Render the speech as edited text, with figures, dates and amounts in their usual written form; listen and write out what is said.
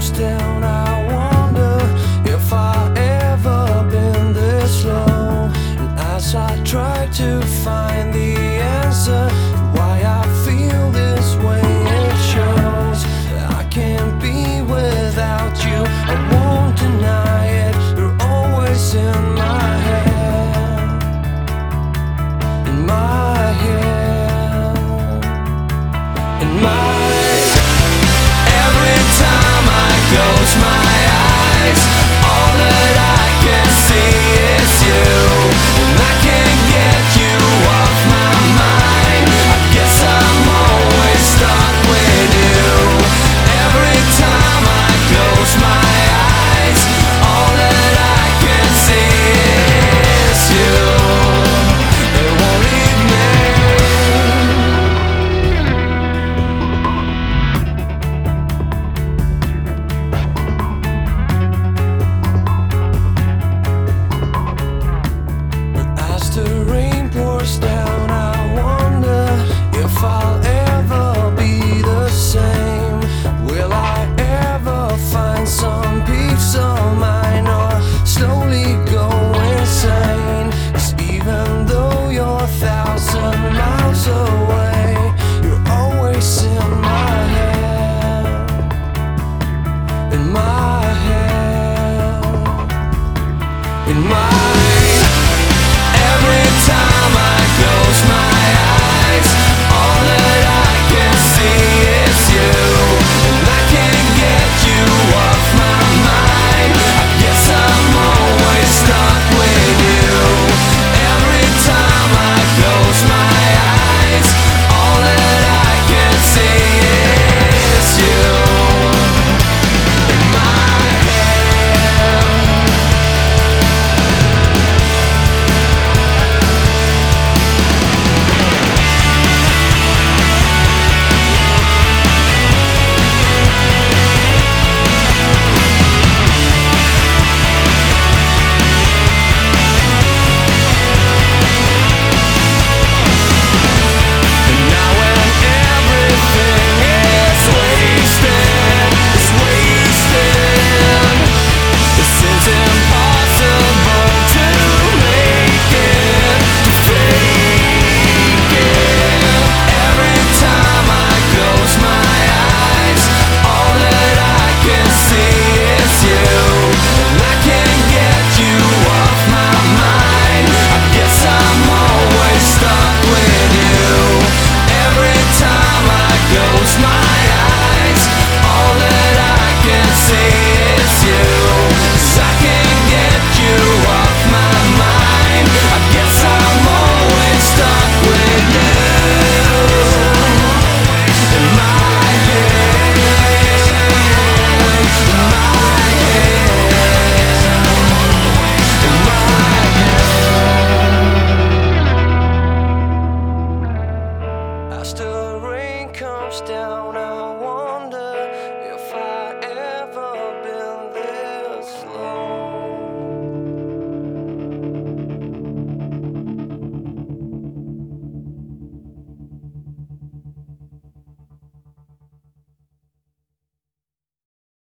down, I wonder if I ever been this low. And as I try to find the answer to why I feel this way, it shows that I can't be without you. I won't deny it, you're always in my head, in my head, in my head. Every time I close my eyes,